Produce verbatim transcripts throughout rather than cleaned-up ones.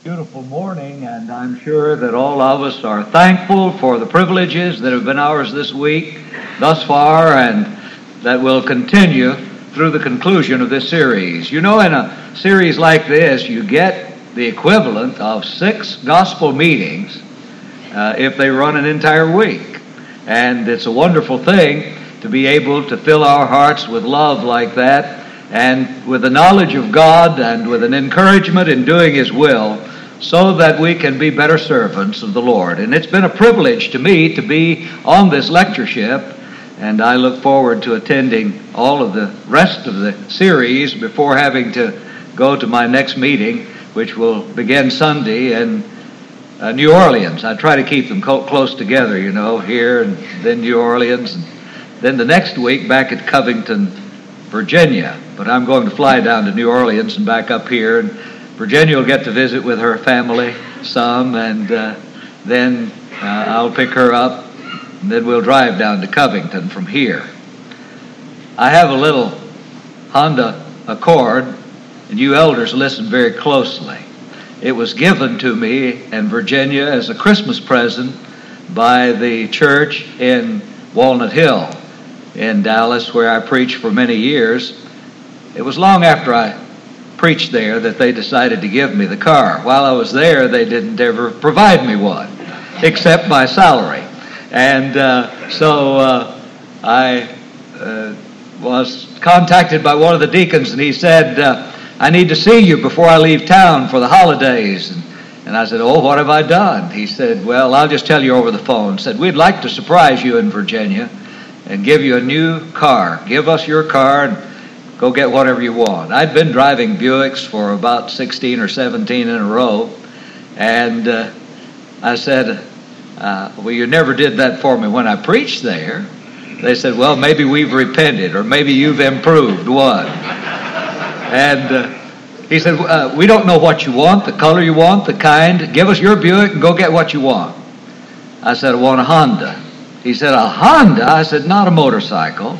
Beautiful morning, and I'm sure that all of us are thankful for the privileges that have been ours this week thus far, and that will continue through the conclusion of this series. You know, in a series like this, you get the equivalent of six gospel meetings uh, if they run an entire week. And it's a wonderful thing to be able to fill our hearts with love like that, and with the knowledge of God, and with an encouragement in doing His will, so that we can be better servants of the Lord. And it's been a privilege to me to be on this lectureship, and I look forward to attending all of the rest of the series before having to go to my next meeting, which will begin Sunday in uh, New Orleans. I try to keep them co- close together, you know, here and then New Orleans, and then the next week back at Covington, Virginia. But I'm going to fly down to New Orleans and back up here, and Virginia will get to visit with her family some, and uh, then uh, I'll pick her up, and then we'll drive down to Covington from here. I have a little Honda Accord, and you elders listen very closely. It was given to me in Virginia as a Christmas present by the church in Walnut Hill in Dallas, where I preached for many years. It was long after I preached there that they decided to give me the car. While I was there, they didn't ever provide me one, except my salary. And uh, so uh, I uh, was contacted by one of the deacons, and he said, uh, I need to see you before I leave town for the holidays. And, and I said, oh, what have I done? He said, well, I'll just tell you over the phone. He said, we'd like to surprise you in Virginia and give you a new car. Give us your car and go get whatever you want. I'd been driving Buicks for about sixteen or seventeen in a row, and uh, I said, uh, well, you never did that for me when I preached there. They said, well, maybe we've repented, or maybe you've improved one. And uh, he said, uh, we don't know what you want, the color you want, the kind. Give us your Buick and go get what you want. I said, I want a Honda. He said, a Honda? I said, not a motorcycle.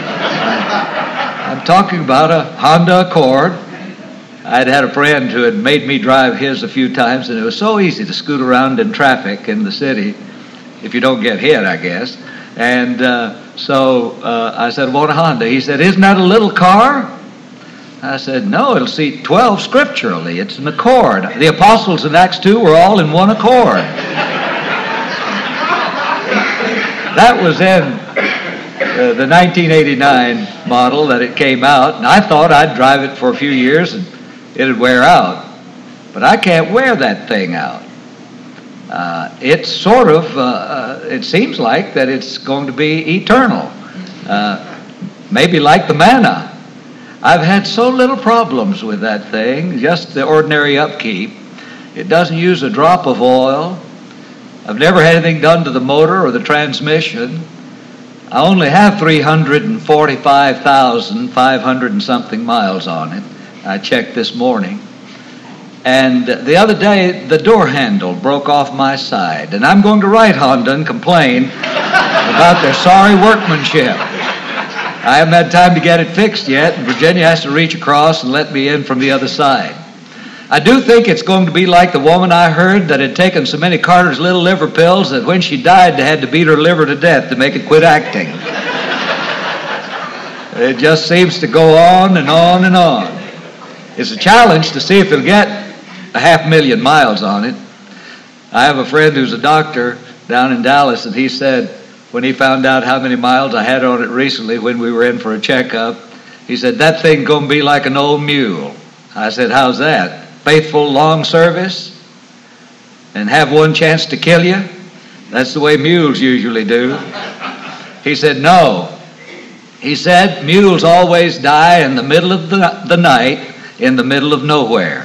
I'm talking about a Honda Accord. I'd had a friend who had made me drive his a few times, and it was so easy to scoot around in traffic in the city, if you don't get hit, I guess. And uh, so uh, I said, I want a Honda. He said, isn't that a little car? I said, no, it'll seat twelve scripturally. It's an Accord. The apostles in Acts two were all in one accord. That was in Uh, the nineteen eighty-nine model that it came out, and I thought I'd drive it for a few years and it'd wear out. But I can't wear that thing out. Uh, it's sort of, uh, uh, it seems like that it's going to be eternal. Uh, maybe like the manna. I've had so little problems with that thing, just the ordinary upkeep. It doesn't use a drop of oil. I've never had anything done to the motor or the transmission. I only have three hundred forty-five thousand five hundred and something miles on it. I checked this morning. And the other day, the door handle broke off my side. And I'm going to write Honda and complain about their sorry workmanship. I haven't had time to get it fixed yet, and Virginia has to reach across and let me in from the other side. I do think it's going to be like the woman I heard that had taken so many Carter's little liver pills that when she died they had to beat her liver to death to make it quit acting. It just seems to go on and on and on. It's a challenge to see if it'll get a half million miles on it. I have a friend who's a doctor down in Dallas, and he said when he found out how many miles I had on it recently when we were in for a checkup, he said, that thing gonna be like an old mule. I said, how's that? Faithful, long service, and have one chance to kill you? That's the way mules usually do. He said, no. He said, mules always die in the middle of the, the night, in the middle of nowhere.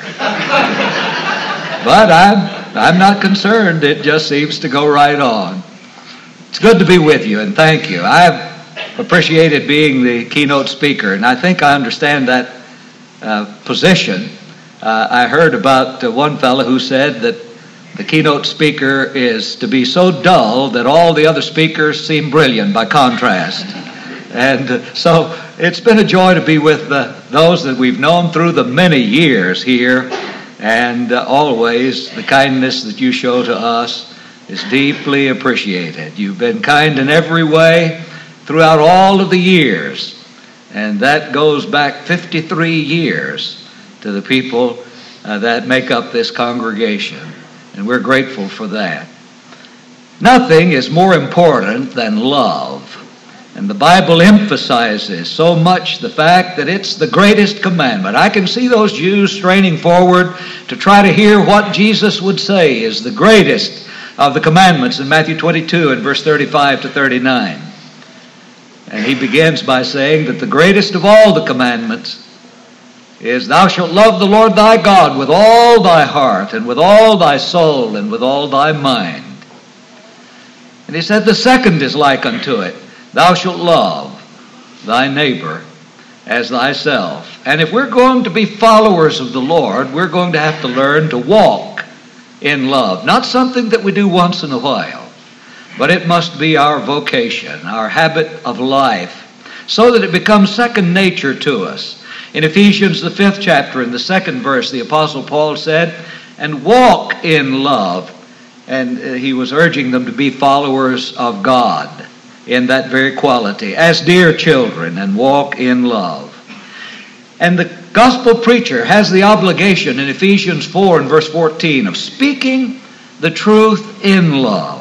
But I'm, I'm not concerned. It just seems to go right on. It's good to be with you, and thank you. I've appreciated being the keynote speaker, and I think I understand that uh, position. Uh, I heard about uh, one fellow who said that the keynote speaker is to be so dull that all the other speakers seem brilliant by contrast. And uh, so it's been a joy to be with uh, those that we've known through the many years here And uh, always the kindness that you show to us is deeply appreciated. You've been kind in every way throughout all of the years, and that goes back fifty-three years to the people uh, that make up this congregation, and we're grateful for that. Nothing is more important than love, and the Bible emphasizes so much the fact that it's the greatest commandment. I can see those Jews straining forward to try to hear what Jesus would say is the greatest of the commandments in Matthew twenty-two and verse thirty-five to thirty-nine. And he begins by saying that the greatest of all the commandments is, thou shalt love the Lord thy God with all thy heart and with all thy soul and with all thy mind. And he said the second is like unto it, thou shalt love thy neighbor as thyself. And if we're going to be followers of the Lord, we're going to have to learn to walk in love. Not something that we do once in a while, but it must be our vocation, our habit of life, so that it becomes second nature to us. In Ephesians, the fifth chapter, in the second verse, the Apostle Paul said, and walk in love. And he was urging them to be followers of God in that very quality, as dear children, and walk in love. And the gospel preacher has the obligation in Ephesians four and verse fourteen of speaking the truth in love.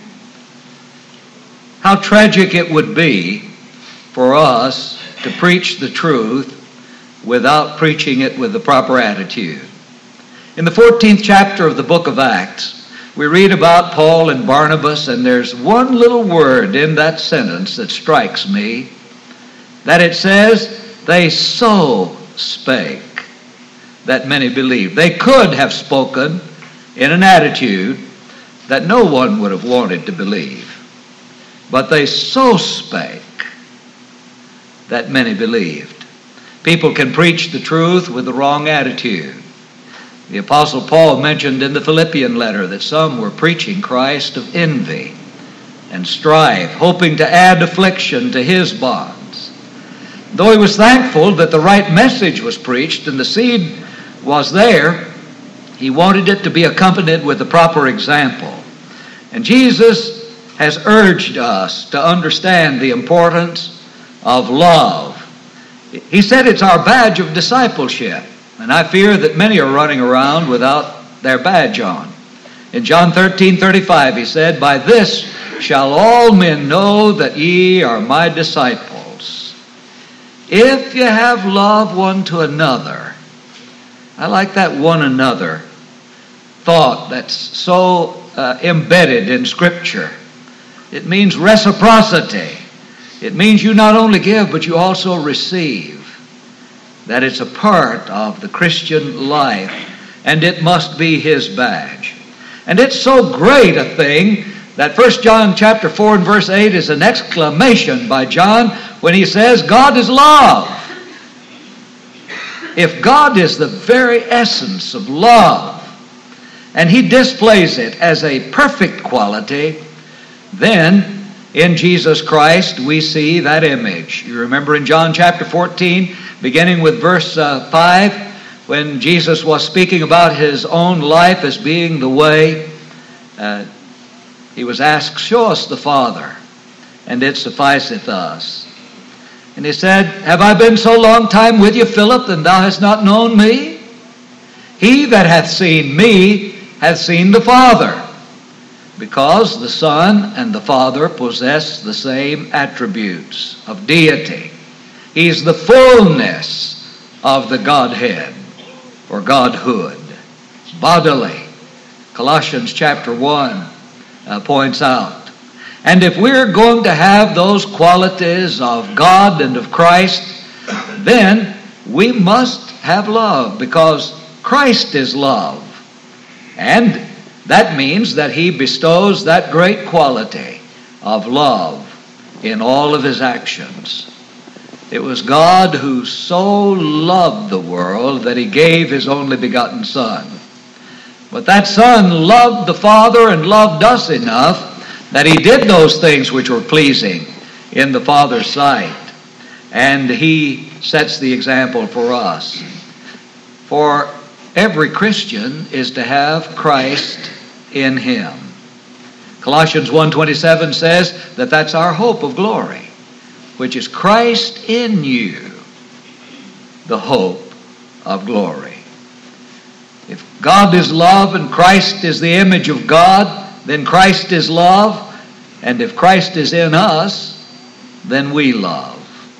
How tragic it would be for us to preach the truth without preaching it with the proper attitude. In the fourteenth chapter of the book of Acts, we read about Paul and Barnabas, and there's one little word in that sentence that strikes me, that it says, they so spake that many believed. They could have spoken in an attitude that no one would have wanted to believe, but they so spake that many believed. People can preach the truth with the wrong attitude. The Apostle Paul mentioned in the Philippian letter that some were preaching Christ of envy and strife, hoping to add affliction to his bonds. Though he was thankful that the right message was preached and the seed was there, he wanted it to be accompanied with the proper example. And Jesus has urged us to understand the importance of love. He said it's our badge of discipleship. And I fear that many are running around without their badge on. In John thirteen thirty-five, he said, by this shall all men know that ye are my disciples, if you have love one to another. I like that one another thought that's so uh, embedded in Scripture. It means reciprocity. It means you not only give, but you also receive. That it's a part of the Christian life, and it must be his badge. And it's so great a thing that First John chapter four and verse eight is an exclamation by John when he says, God is love. If God is the very essence of love, and he displays it as a perfect quality, then in Jesus Christ we see that image. You remember in John chapter fourteen, beginning with verse uh, five, when Jesus was speaking about his own life as being the way, uh, he was asked, show us the Father, and it sufficeth us. And he said, have I been so long time with you, Philip, and thou hast not known me? He that hath seen me hath seen the Father, because the Son and the Father possess the same attributes of deity. He's the fullness of the Godhead, or Godhood, bodily. Colossians chapter one uh, points out. And if we're going to have those qualities of God and of Christ, then we must have love, because Christ is love. And that means that he bestows that great quality of love in all of his actions. It was God who so loved the world that he gave his only begotten Son. But that Son loved the Father and loved us enough that he did those things which were pleasing in the Father's sight. And he sets the example for us. For every Christian is to have Christ in him. Colossians one twenty-seven says that that's our hope of glory, which is Christ in you, the hope of glory. If God is love and Christ is the image of God, then Christ is love. And if Christ is in us, then we love.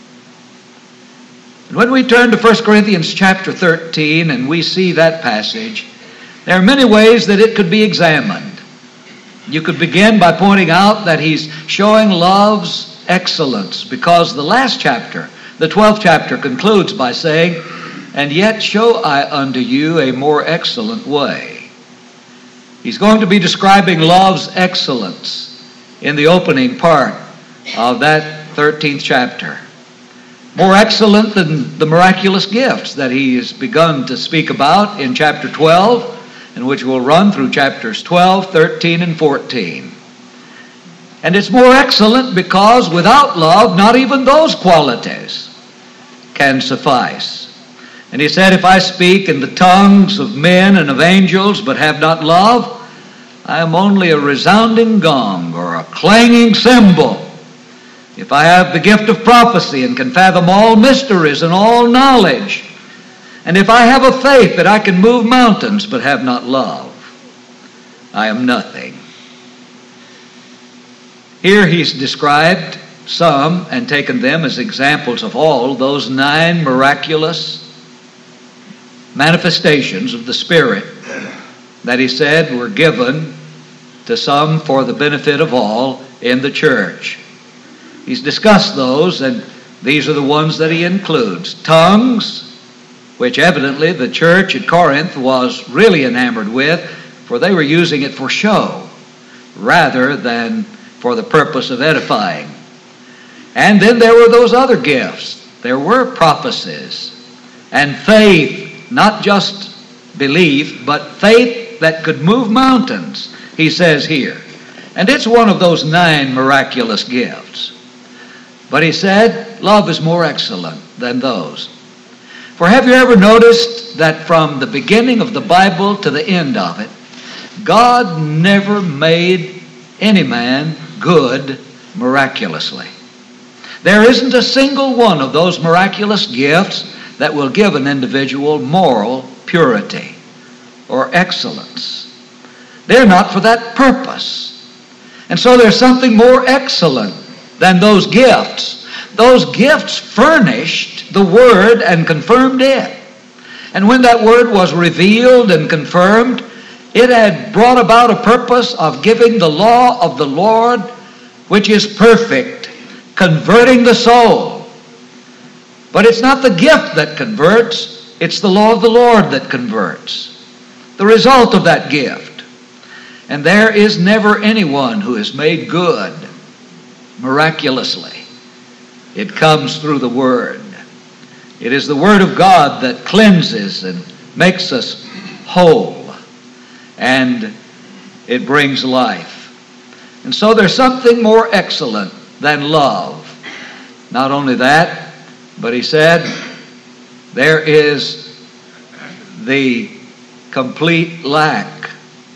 And when we turn to First Corinthians chapter thirteen and we see that passage, there are many ways that it could be examined. You could begin by pointing out that he's showing love's excellence, because the last chapter, the twelfth chapter, concludes by saying, "And yet show I unto you a more excellent way." He's going to be describing love's excellence in the opening part of that thirteenth chapter. More excellent than the miraculous gifts that he has begun to speak about in chapter twelve, and which will run through chapters twelve, thirteen, and fourteen. And it's more excellent because without love, not even those qualities can suffice. And he said, if I speak in the tongues of men and of angels, but have not love, I am only a resounding gong or a clanging cymbal. If I have the gift of prophecy and can fathom all mysteries and all knowledge, and if I have a faith that I can move mountains but have not love, I am nothing. Here he's described some and taken them as examples of all those nine miraculous manifestations of the Spirit that he said were given to some for the benefit of all in the church. He's discussed those, and these are the ones that he includes. Tongues, which evidently the church at Corinth was really enamored with, for they were using it for show rather than for the purpose of edifying. And then there were those other gifts. There were prophecies and faith, not just belief, but faith that could move mountains, he says here. And it's one of those nine miraculous gifts. But he said, love is more excellent than those. For have you ever noticed that from the beginning of the Bible to the end of it, God never made any man good miraculously? There isn't a single one of those miraculous gifts that will give an individual moral purity or excellence. They're not for that purpose. And so there's something more excellent than those gifts. Those gifts furnished the Word and confirmed it. And when that Word was revealed and confirmed, it had brought about a purpose of giving the law of the Lord, which is perfect, converting the soul. But it's not the gift that converts, it's the law of the Lord that converts, the result of that gift. And there is never anyone who is made good miraculously. It comes through the Word. It is the Word of God that cleanses and makes us whole, and it brings life. And so there's something more excellent than love. Not only that, but he said there is the complete lack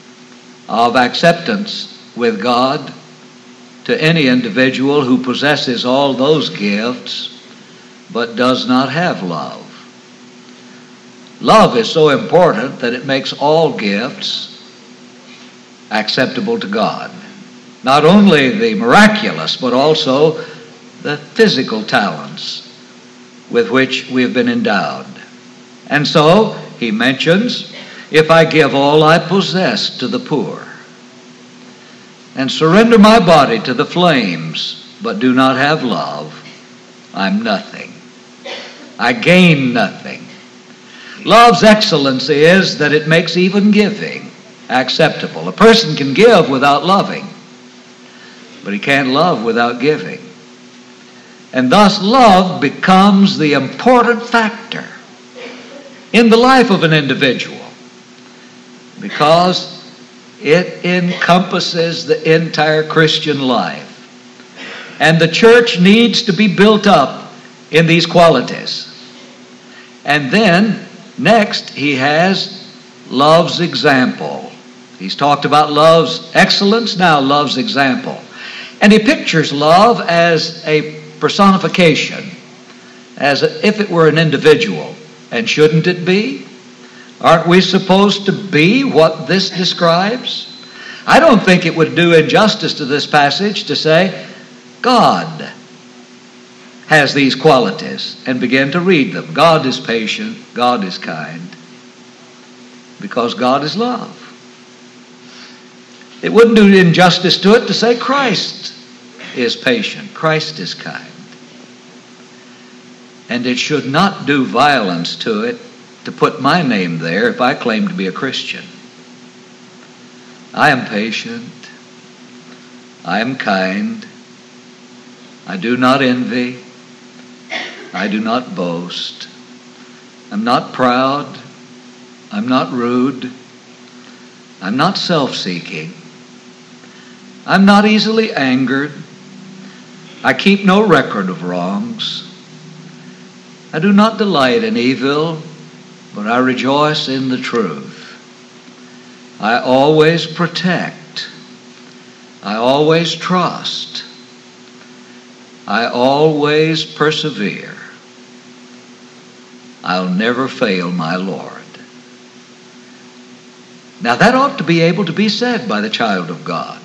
of acceptance with God to any individual who possesses all those gifts but does not have love. Love is so important that it makes all gifts acceptable to God. Not only the miraculous, but also the physical talents with which we have been endowed. And so he mentions, if I give all I possess to the poor, and surrender my body to the flames, but do not have love, I'm nothing. I gain nothing. Love's excellence is that it makes even giving acceptable. A person can give without loving, but he can't love without giving. And thus love becomes the important factor in the life of an individual, because it encompasses the entire Christian life. And the church needs to be built up in these qualities. And then, next, he has love's example. He's talked about love's excellence, now love's example. And he pictures love as a personification, as if it were an individual. And shouldn't it be? Aren't we supposed to be what this describes? I don't think it would do injustice to this passage to say, God has these qualities, and begin to read them. God is patient, God is kind, because God is love. It wouldn't do injustice to it to say Christ is patient, Christ is kind. And it should not do violence to it to put my name there if I claim to be a Christian. I am patient. I am kind. I do not envy. I do not boast. I'm not proud. I'm not rude. I'm not self-seeking. I'm not easily angered. I keep no record of wrongs. I do not delight in evil, but I rejoice in the truth. I always protect. I always trust. I always persevere. I'll never fail my Lord. Now that ought to be able to be said by the child of God.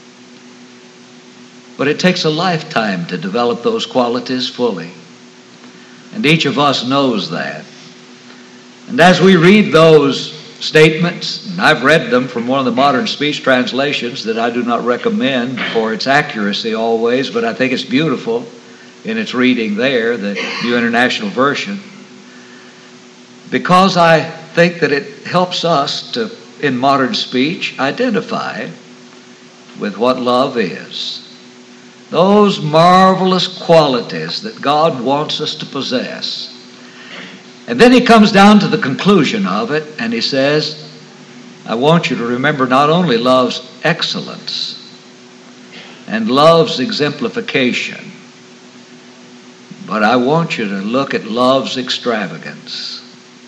But it takes a lifetime to develop those qualities fully. And each of us knows that. And as we read those statements, and I've read them from one of the modern speech translations that I do not recommend for its accuracy always, but I think it's beautiful in its reading there, the New International Version, because I think that it helps us to, in modern speech, identify with what love is. Those marvelous qualities that God wants us to possess. And then he comes down to the conclusion of it, and he says, I want you to remember not only love's excellence and love's exemplification, but I want you to look at love's extravagance.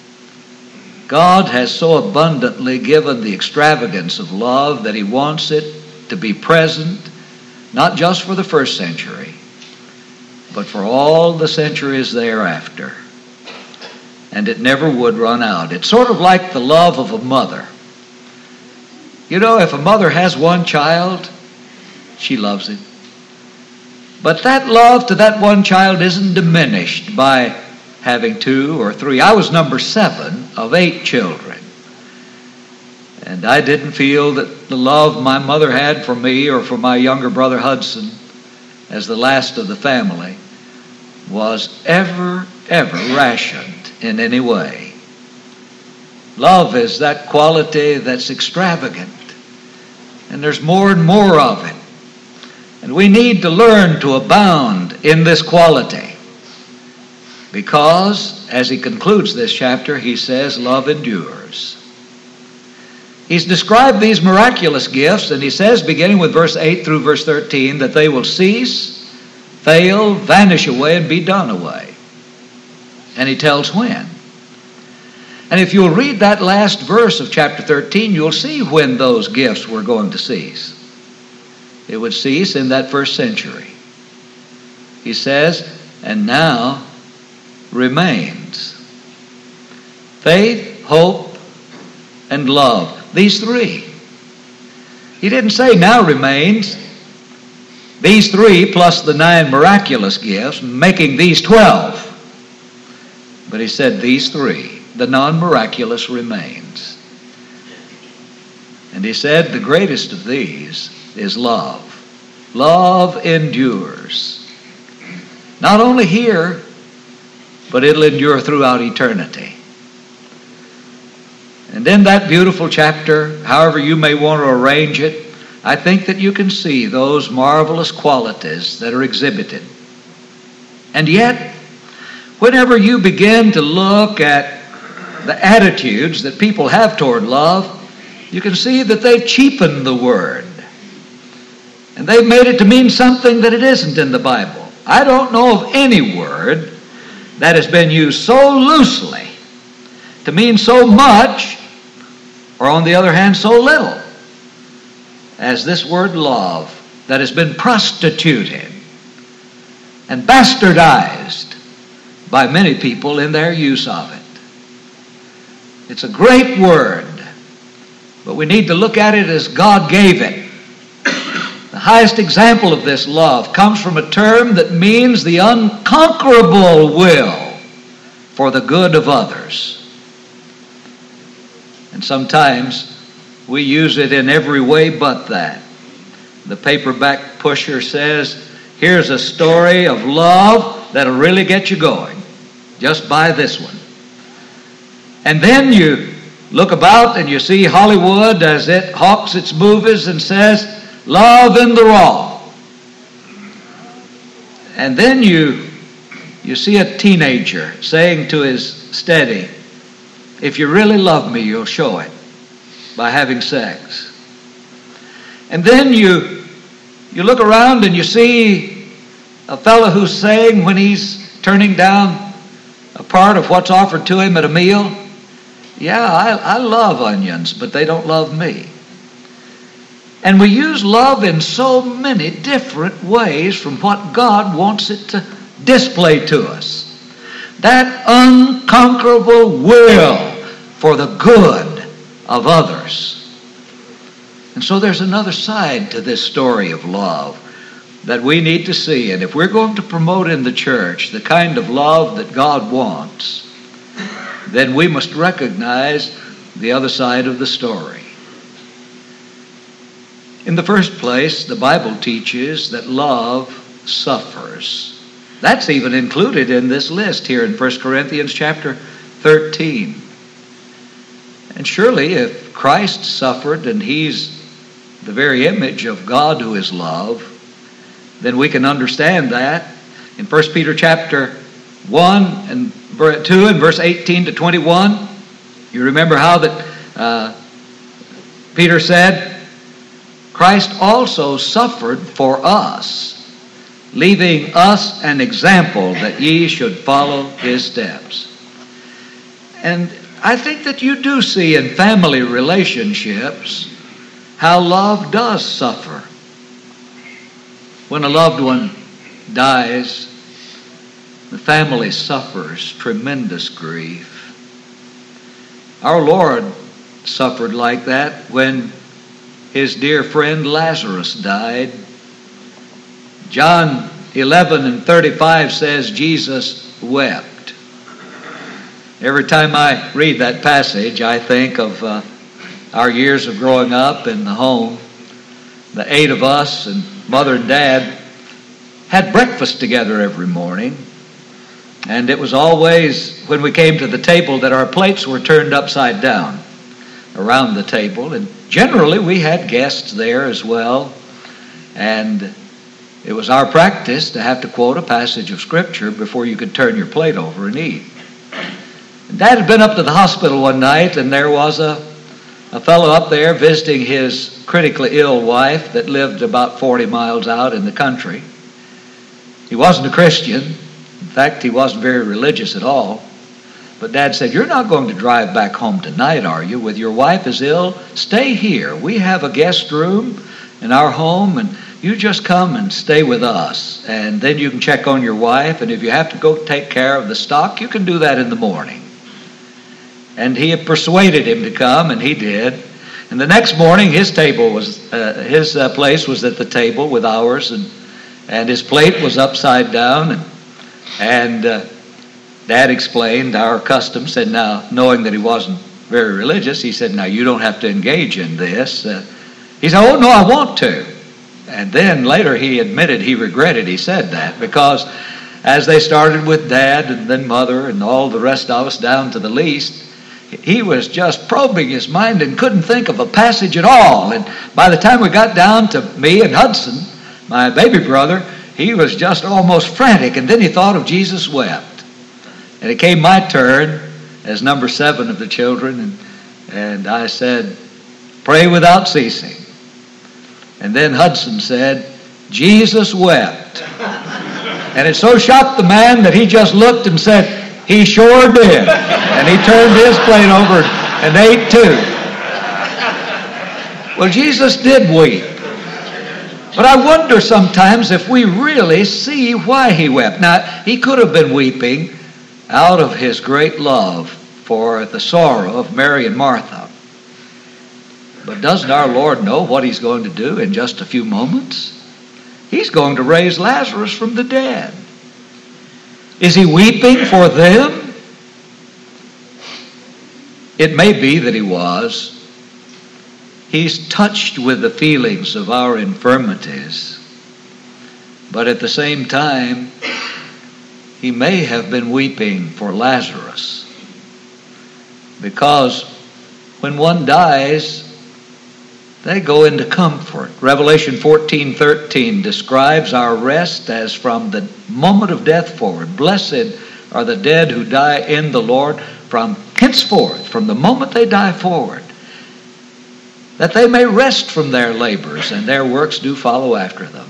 God has so abundantly given the extravagance of love that he wants it to be present, not just for the first century, but for all the centuries thereafter. And it never would run out. It's sort of like the love of a mother. You know, if a mother has one child, she loves him. But that love to that one child isn't diminished by having two or three. I was number seven of eight children. And I didn't feel that the love my mother had for me or for my younger brother Hudson as the last of the family was ever, ever rationed in any way. Love is that quality that's extravagant. And there's more and more of it. And we need to learn to abound in this quality. Because, as he concludes this chapter, he says, love endures. He's described these miraculous gifts, and he says, beginning with verse eight through verse thirteen, that they will cease, fail, vanish away, and be done away. And he tells when. And if you'll read that last verse of chapter thirteen, you'll see when those gifts were going to cease. It would cease in that first century. He says, and now remains faith, hope, and love. These three. He didn't say now remains. These three plus the nine miraculous gifts, making these twelve. But he said these three, the non-miraculous remains. And he said the greatest of these is love. Love endures. Not only here, but it'll endure throughout eternity. And in that beautiful chapter, however you may want to arrange it, I think that you can see those marvelous qualities that are exhibited. And yet, whenever you begin to look at the attitudes that people have toward love, you can see that they've cheapened the word. And they've made it to mean something that it isn't in the Bible. I don't know of any word that has been used so loosely to mean so much or on the other hand, so little as this word love that has been prostituted and bastardized by many people in their use of it. It's a great word, but we need to look at it as God gave it. The highest example of this love comes from a term that means the unconquerable will for the good of others. And sometimes we use it in every way but that. The paperback pusher says, here's a story of love that'll really get you going. Just buy this one. And then you look about and you see Hollywood as it hawks its movies and says, love in the raw. And then you, you see a teenager saying to his steady, if you really love me, you'll show it by having sex. And then you you look around and you see a fellow who's saying when he's turning down a part of what's offered to him at a meal, yeah, I, I love onions, but they don't love me. And we use love in so many different ways from what God wants it to display to us. That unconquerable will for the good of others. And so there's another side to this story of love that we need to see. And if we're going to promote in the church the kind of love that God wants, then we must recognize the other side of the story. In the first place, the Bible teaches that love suffers. That's even included in this list here in First Corinthians chapter thirteen. And surely if Christ suffered and he's the very image of God who is love, then we can understand that. In First Peter chapter one and two and verse eighteen to twenty-one, you remember how that uh, Peter said, Christ also suffered for us, leaving us an example that ye should follow his steps. And I think that you do see in family relationships how love does suffer. When a loved one dies, the family suffers tremendous grief. Our Lord suffered like that when his dear friend Lazarus died. John eleven and thirty-five says Jesus wept. Every time I read that passage, I think of uh, our years of growing up in the home. The eight of us and Mother and Dad had breakfast together every morning. And it was always when we came to the table that our plates were turned upside down around the table. And generally we had guests there as well. And it was our practice to have to quote a passage of Scripture before you could turn your plate over and eat. And Dad had been up to the hospital one night, and there was a, a fellow up there visiting his critically ill wife that lived about forty miles out in the country. He wasn't a Christian. In fact, he wasn't very religious at all. But Dad said, you're not going to drive back home tonight, are you? With your wife is ill? Stay here. We have a guest room in our home, and you just come and stay with us. And then you can check on your wife, and if you have to go take care of the stock, you can do that in the morning. And he had persuaded him to come, and he did. And the next morning, his table was, uh, his uh, place was at the table with ours, and and his plate was upside down. And, and uh, Dad explained our custom, said now, knowing that he wasn't very religious, he said, now you don't have to engage in this. Uh, he said, oh no, I want to. And then later he admitted he regretted he said that, because as they started with Dad and then Mother and all the rest of us down to the least, he was just probing his mind and couldn't think of a passage at all. And by the time we got down to me and Hudson, my baby brother, he was just almost frantic. And then he thought of Jesus wept. And it came my turn as number seven of the children. And, and I said, pray without ceasing. And then Hudson said, Jesus wept. And it so shocked the man that he just looked and said, he sure did. And he turned his plate over and ate too. Well, Jesus did weep. But I wonder sometimes if we really see why he wept. Now, he could have been weeping out of his great love for the sorrow of Mary and Martha. But doesn't our Lord know what he's going to do in just a few moments? He's going to raise Lazarus from the dead. Is he weeping for them? It may be that he was. He's touched with the feelings of our infirmities. But at the same time, he may have been weeping for Lazarus. Because when one dies, they go into comfort. Revelation fourteen thirteen describes our rest as from the moment of death forward. Blessed are the dead who die in the Lord from henceforth, from the moment they die forward, that they may rest from their labors, and their works do follow after them.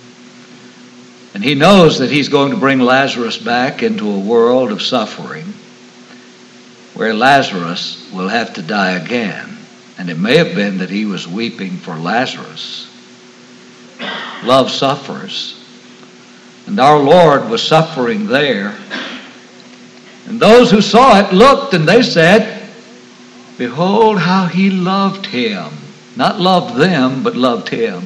And he knows that he's going to bring Lazarus back into a world of suffering where Lazarus will have to die again. And it may have been that he was weeping for Lazarus. Love suffers. And our Lord was suffering there. And those who saw it looked and they said, behold how he loved him. Not loved them, but loved him.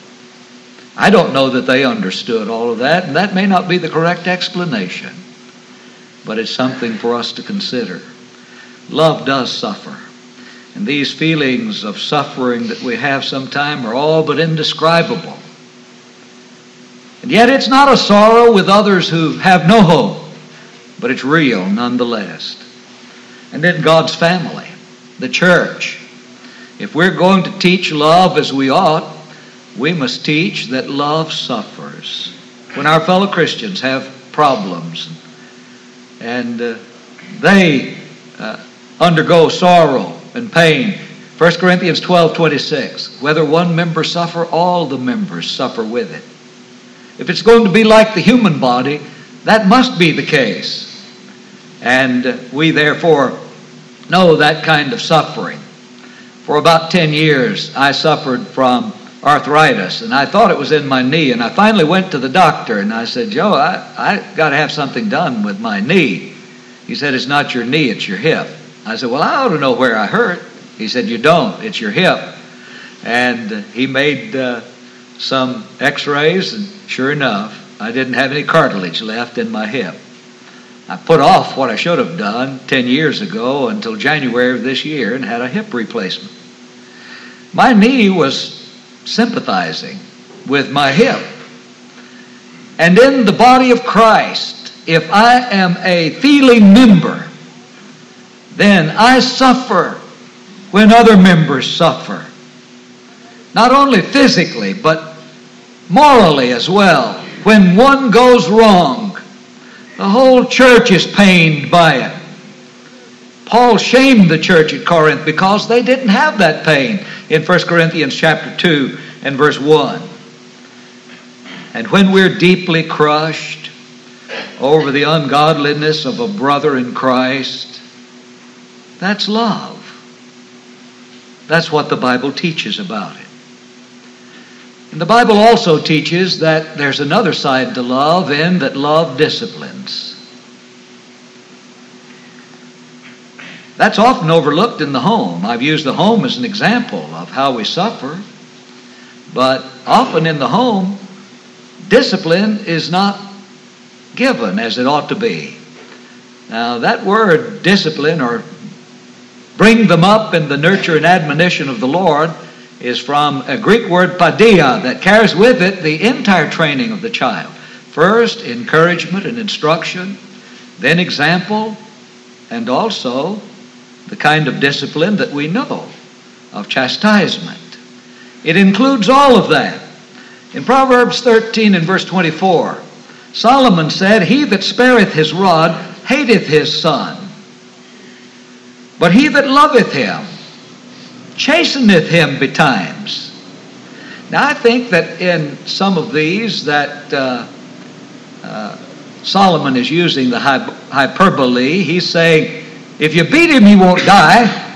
I don't know that they understood all of that, and that may not be the correct explanation. But it's something for us to consider. Love does suffer. And these feelings of suffering that we have sometime are all but indescribable. And yet it's not a sorrow with others who have no hope, but it's real nonetheless. And then God's family, the church. If we're going to teach love as we ought, we must teach that love suffers. When our fellow Christians have problems and uh, they uh, undergo sorrow and pain, First Corinthians twelve twenty-six, whether one member suffer, all the members suffer with it. If it's going to be like the human body, that must be the case. And uh, we therefore know that kind of suffering. For about ten years, I suffered from arthritis, and I thought it was in my knee. And I finally went to the doctor, and I said, Joe, I, I got to have something done with my knee. He said, it's not your knee, it's your hip. I said, well, I ought to know where I hurt. He said, you don't, it's your hip. And he made uh, some x-rays, and sure enough, I didn't have any cartilage left in my hip. I put off what I should have done ten years ago until January of this year and had a hip replacement. My knee was sympathizing with my hip. And in the body of Christ, if I am a feeling member, then I suffer when other members suffer. Not only physically, but morally as well. When one goes wrong, the whole church is pained by it. Paul shamed the church at Corinth because they didn't have that pain in First Corinthians chapter two and verse one. And when we're deeply crushed over the ungodliness of a brother in Christ, that's love. That's what the Bible teaches about it. And the Bible also teaches that there's another side to love, in that love disciplines. That's often overlooked in the home. I've used the home as an example of how we suffer. But often in the home, discipline is not given as it ought to be. Now, that word discipline, or bring them up in the nurture and admonition of the Lord, is from a Greek word paideia that carries with it the entire training of the child. First, encouragement and instruction, then example, and also the kind of discipline that we know of chastisement. It includes all of that. In Proverbs thirteen and verse twenty-four, Solomon said, he that spareth his rod hateth his son, but he that loveth him chasteneth him betimes. Now I think that in some of these that uh, uh, Solomon is using the hyperbole. He's saying, if you beat him, he won't die.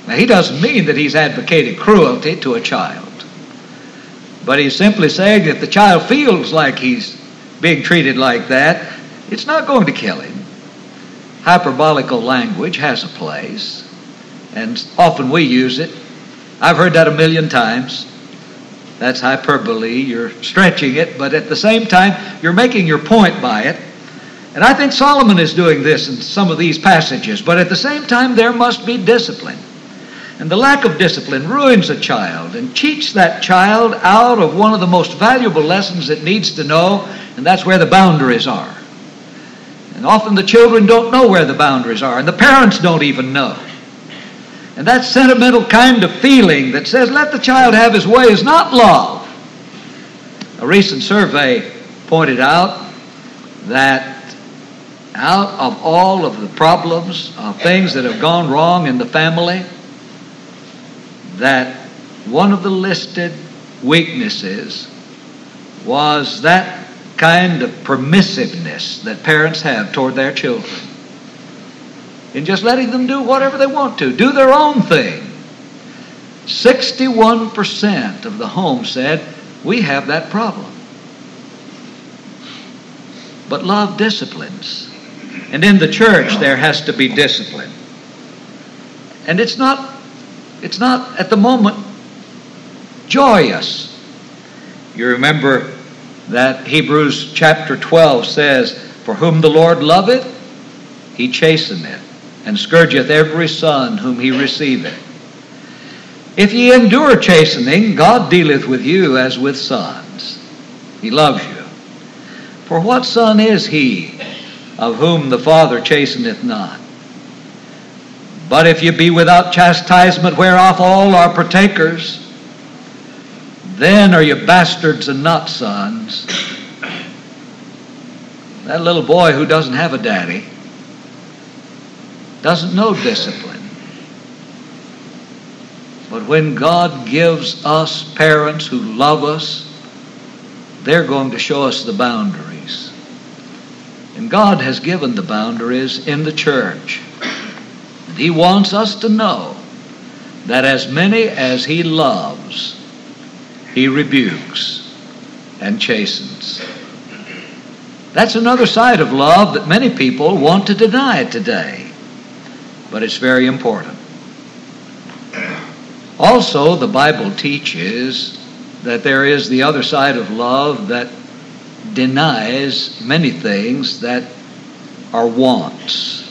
Now, he doesn't mean that he's advocating cruelty to a child. But he's simply saying if the child feels like he's being treated like that, it's not going to kill him. Hyperbolical language has a place, and often we use it. I've heard that a million times. That's hyperbole. You're stretching it, but at the same time, you're making your point by it. And I think Solomon is doing this in some of these passages. But at the same time, there must be discipline. And the lack of discipline ruins a child and cheats that child out of one of the most valuable lessons it needs to know, and that's where the boundaries are. And often the children don't know where the boundaries are, and the parents don't even know. And that sentimental kind of feeling that says, let the child have his way, is not love. A recent survey pointed out that out of all of the problems, of things that have gone wrong in the family, that one of the listed weaknesses was that kind of permissiveness that parents have toward their children. In just letting them do whatever they want to, do their own thing. sixty-one percent of the home said, we have that problem. But love disciplines. And in the church, there has to be discipline. And it's not, it's not at the moment joyous. You remember that Hebrews chapter twelve says, for whom the Lord loveth, he chasteneth, and scourgeth every son whom he receiveth. If ye endure chastening, God dealeth with you as with sons. He loves you. For what son is he of whom the Father chasteneth not? But if ye be without chastisement, whereof all are partakers, then are you bastards and not sons. That little boy who doesn't have a daddy doesn't know discipline. But when God gives us parents who love us, they're going to show us the boundaries. And God has given the boundaries in the church. And He wants us to know that as many as He loves, He rebukes and chastens. That's another side of love that many people want to deny today. But it's very important. Also, the Bible teaches that there is the other side of love that denies many things that are wants.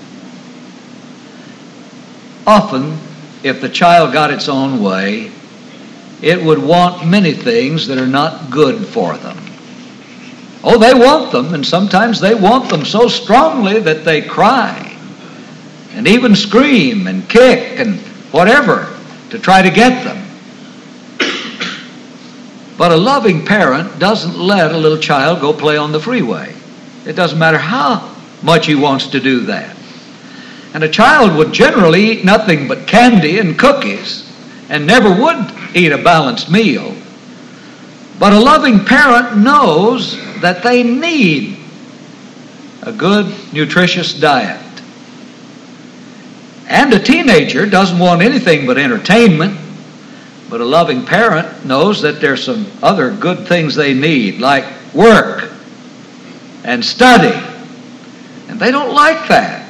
Often, if the child got its own way, it would want many things that are not good for them. Oh, they want them, and sometimes they want them so strongly that they cry and even scream and kick and whatever to try to get them. But a loving parent doesn't let a little child go play on the freeway. It doesn't matter how much he wants to do that. And a child would generally eat nothing but candy and cookies and never would eat a balanced meal. But a loving parent knows that they need a good, nutritious diet. And a teenager doesn't want anything but entertainment. But a loving parent knows that there's some other good things they need, like work and study. And they don't like that.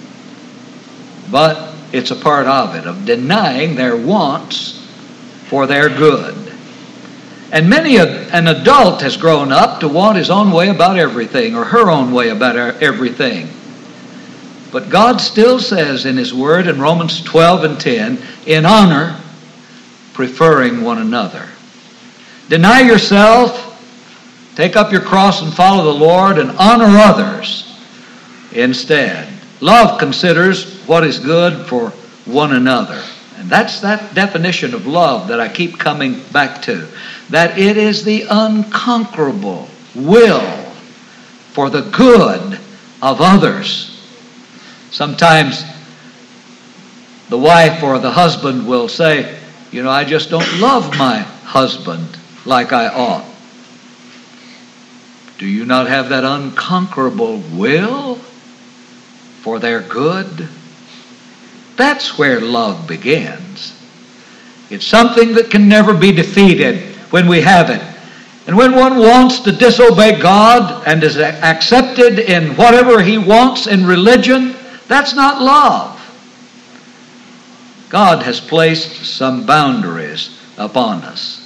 But it's a part of it, of denying their wants for their good. And many a, an adult has grown up to want his own way about everything, or her own way about everything. But God still says in His Word in Romans twelve and ten, in honor, preferring one another. Deny yourself, take up your cross and follow the Lord, and honor others instead. Love considers what is good for one another. And that's that definition of love that I keep coming back to. That it is the unconquerable will for the good of others. Sometimes the wife or the husband will say, you know, I just don't love my husband like I ought. Do you not have that unconquerable will for their good? That's where love begins. It's something that can never be defeated when we have it. And when one wants to disobey God and is accepted in whatever he wants in religion, that's not love. God has placed some boundaries upon us.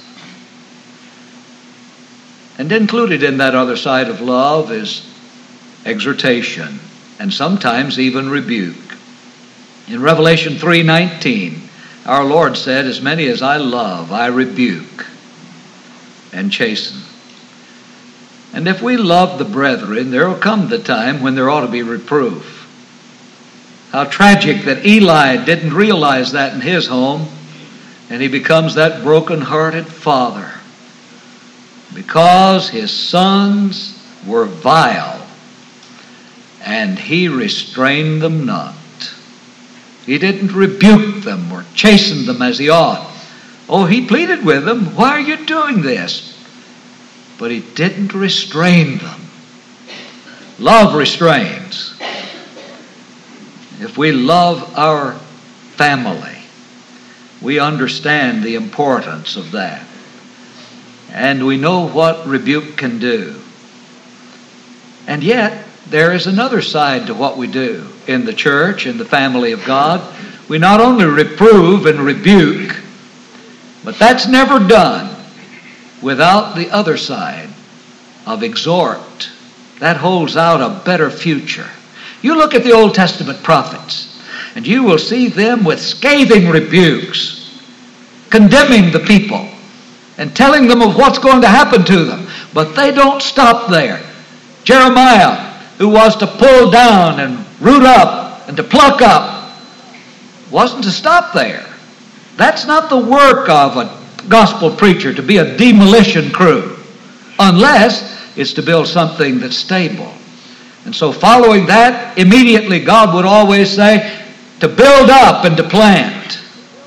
And included in that other side of love is exhortation and sometimes even rebuke. In Revelation three nineteen, our Lord said, "As many as I love, I rebuke and chasten." And if we love the brethren, there will come the time when there ought to be reproof. How tragic that Eli didn't realize that in his home, and he becomes that broken-hearted father because his sons were vile, and he restrained them not. He didn't rebuke them or chasten them as he ought. Oh, he pleaded with them, "Why are you doing this?" But he didn't restrain them. Love restrains. If we love our family, we understand the importance of that. And we know what rebuke can do. And yet, there is another side to what we do in the church, in the family of God. We not only reprove and rebuke, but that's never done without the other side of exhort. That holds out a better future. You look at the Old Testament prophets, and you will see them with scathing rebukes, condemning the people and telling them of what's going to happen to them. But they don't stop there. Jeremiah, who was to pull down and root up and to pluck up, wasn't to stop there. That's not the work of a gospel preacher, to be a demolition crew, unless it's to build something that's stable. And so following that, immediately God would always say to build up and to plant.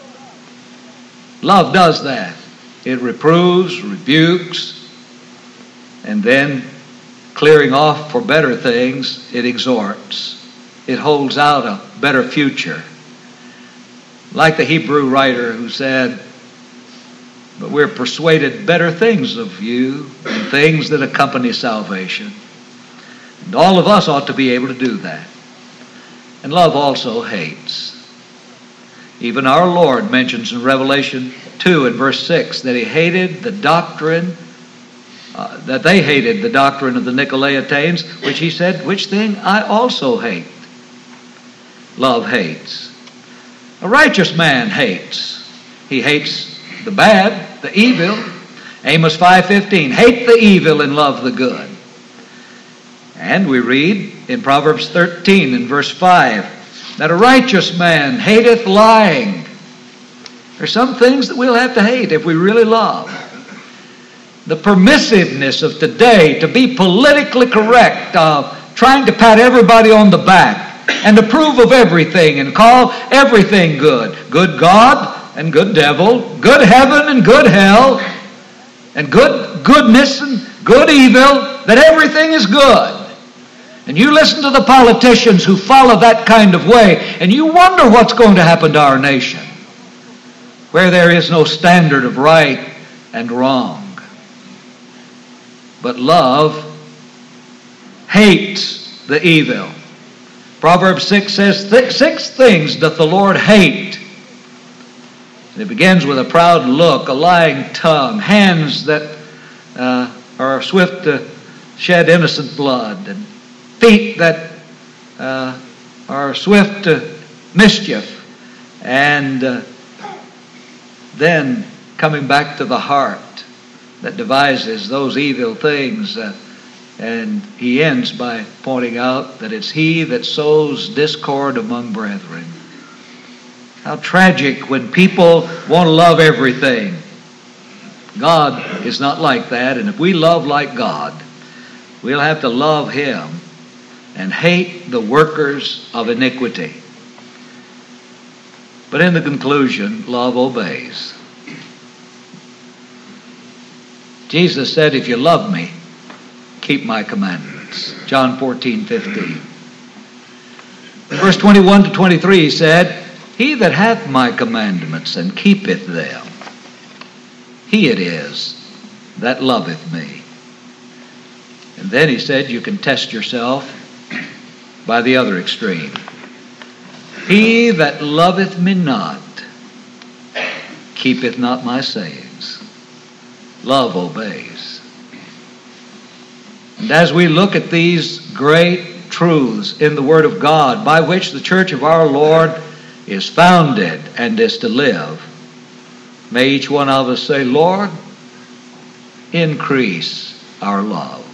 Love does that. It reproves, rebukes, and then clearing off for better things, it exhorts. It holds out a better future. Like the Hebrew writer who said, "But we're persuaded better things of you and things that accompany salvation." And all of us ought to be able to do that. And love also hates. Even our Lord mentions in Revelation two and verse six that he hated the doctrine, uh, that they hated the doctrine of the Nicolaitanes, which he said, "Which thing I also hate." Love hates. A righteous man hates. He hates the bad, the evil. Amos five fifteen, "Hate the evil and love the good." And we read in Proverbs thirteen and verse five that a righteous man hateth lying. There's some things that we'll have to hate if we really love. The permissiveness of today to be politically correct, of trying to pat everybody on the back and approve of everything and call everything good. Good God and good devil, good heaven and good hell, and good goodness and good evil, that everything is good. And you listen to the politicians who follow that kind of way, and you wonder what's going to happen to our nation, where there is no standard of right and wrong. But love hates the evil. Proverbs six says, "Six things doth the Lord hate." And it begins with a proud look, a lying tongue, hands that uh, are swift to shed innocent blood, and feet that uh, are swift to mischief, and uh, then coming back to the heart that devises those evil things. Uh, and he ends by pointing out that it's he that sows discord among brethren. How tragic when people want to love everything. God is not like that, and if we love like God, we'll have to love him and hate the workers of iniquity. But in the conclusion, love obeys. Jesus said, "If you love me, keep my commandments." John fourteen fifteen. In verse twenty-one to twenty-three he said, He that hath my commandments and keepeth them, he it is that loveth me. And then he said you can test yourself by the other extreme. He that loveth me not keepeth not my sayings. Love obeys. And as we look at these great truths in the Word of God by which the church of our Lord is founded and is to live, may each one of us say, Lord, increase our love.